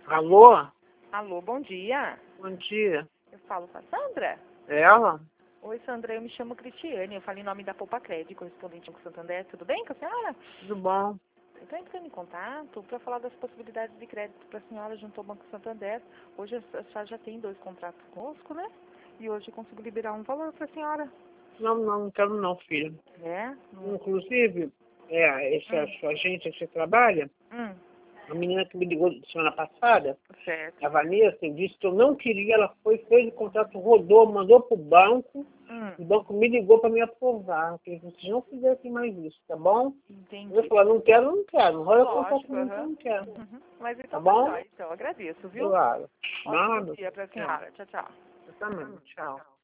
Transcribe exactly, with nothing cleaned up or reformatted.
Alô? Alô, bom dia. Bom dia. Eu falo com a Sandra? Ela? Oi, Sandra, eu me chamo Cristiane, eu falo em nome da Poupa Crédito, correspondente ao Santander. Tudo bem com a senhora? Tudo bom? Eu estou entrando em contato para falar das possibilidades de crédito para a senhora junto ao Banco Santander. Hoje a senhora já tem dois contratos conosco, né? E hoje eu consigo liberar um valor para a senhora. Não, não, não quero não, filha. É? Não... Inclusive, é, essa Hum. sua agência que você trabalha, Hum. a menina que me ligou semana passada, Certo. a Vanessa, disse que eu não queria, ela foi, fez o contrato, rodou, mandou pro banco, Hum. o banco me ligou para me aprovar, que vocês não fizessem mais isso, tá bom? Entendi. Eu falei, não quero, não quero, não rola o contrato Lógico, comigo, aham. não quero, Uhum. Mas tá então tá bom? jóia, então. Eu agradeço, viu? Claro. Ótimo Nada. dia para a Tchau. senhora. Tchau, tchau. Eu também, tchau.